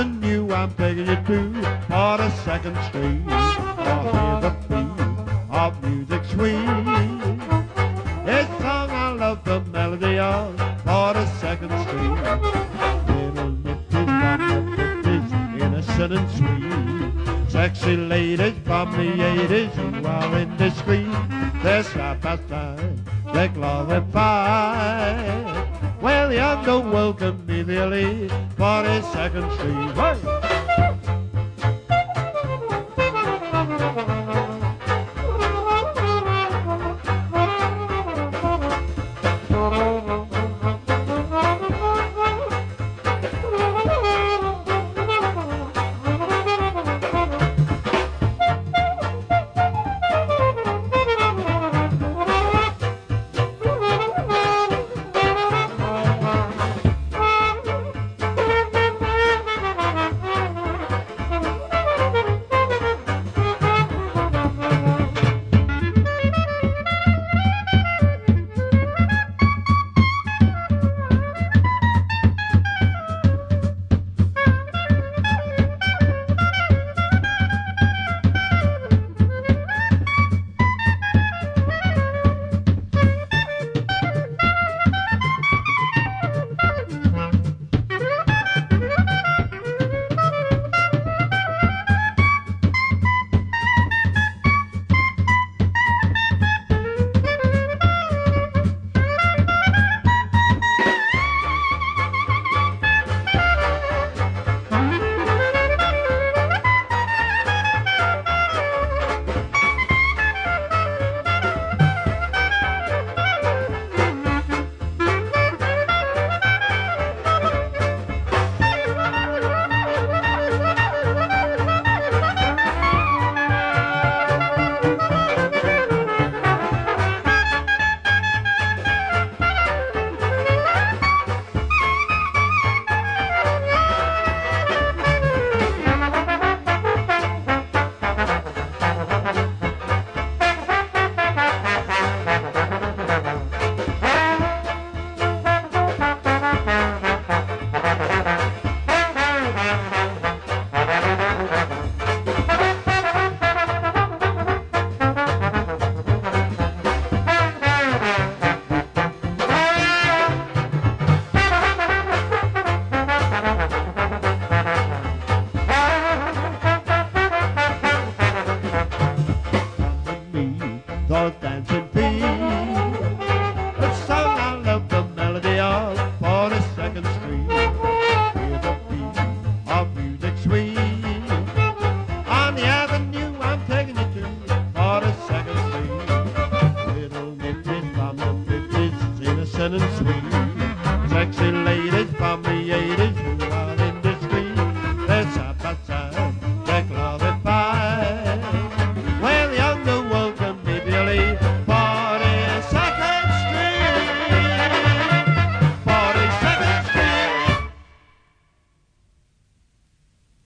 and you, I'm taking you to 42nd Street. Oh, hear the beat of music sweet. It's a song I love the melody of 42nd Street. Little nitties from the 50s, innocent and sweet. Sexy ladies from the 80s who are indiscreet. They're side by side, they're glorified. Well, the underworld can be the elite, 42nd Street. Hey!